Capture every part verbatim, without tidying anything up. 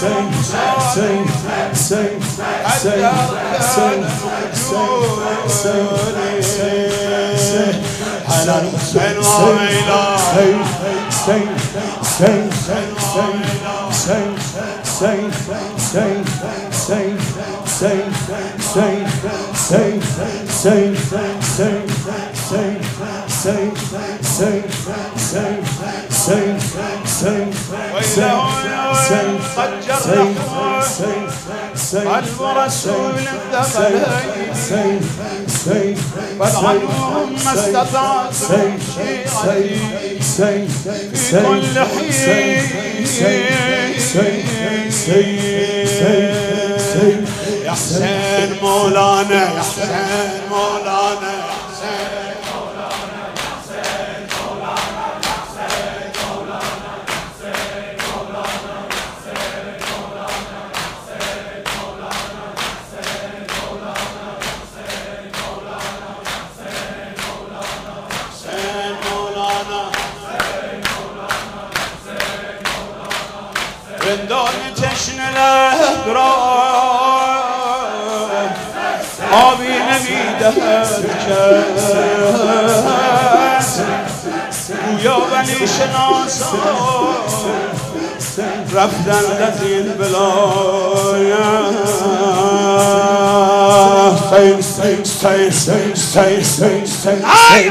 قلب رسول ذبلين بل عنهم ما استطعت شيئتي في كل حين يا حسين مولانا يا حسين مولانا يا حسين مولانا يا حسين مولانا يا حسين مولانا يا حسين مولانا يا حسين مولانا يا حسين مولانا يا حسين مولانا يا حسين مولانا يا حسين مولانا يا حسين مولانا رندان تشن الابرار آبی نمیدهد کس گویا ولی شناسان رفتند از این بلایم سین سین سین سین سین سین سین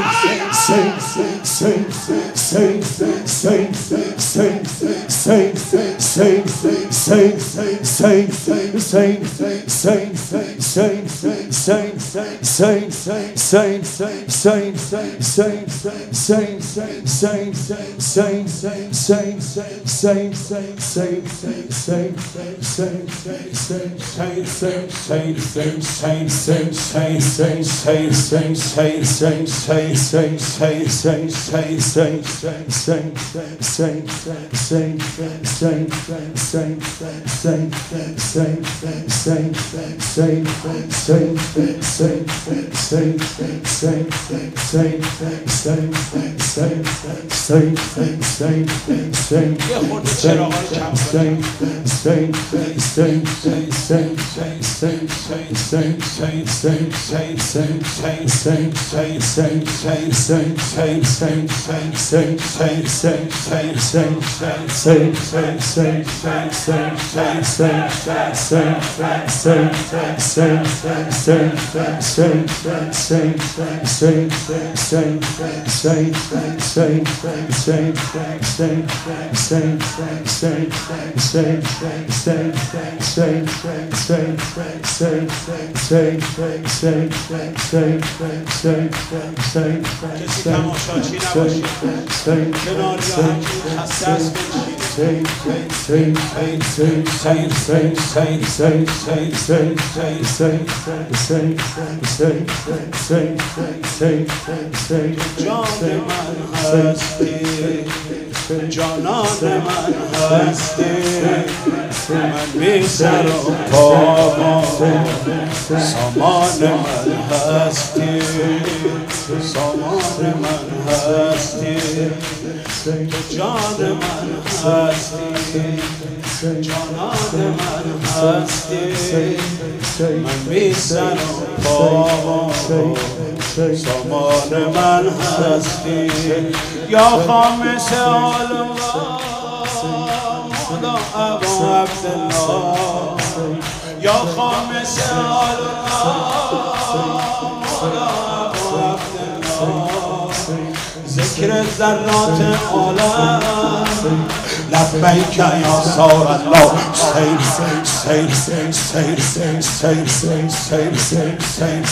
جانان من هستی من بی سر و پا سامان من هستی سامان من هستی جان من هستی جانان من هستی من بی سر و پا سامان من هستی یا خامس عالم خدا ابا عبدالله یا خامس عالم خدا ابا عبدالله ذکر ذرات عالم لبیک یا سار الله سیر سیر سیر سیر سیر سیر سیر سیر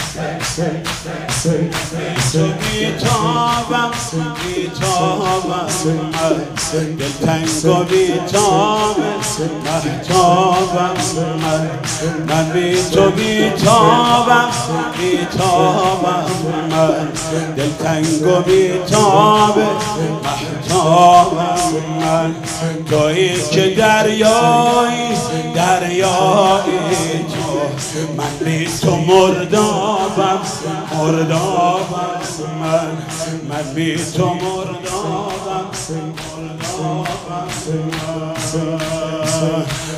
سیر تو بیتابم بیتابم دل تنگ و بیتابم محتابم من بی تو بیتابم بیتابم من دل تنگ و بیتابم محتابم من تویی که دریایی دریایی تو من بی تو مردابم مردابم من من بی تو مردابم مردابم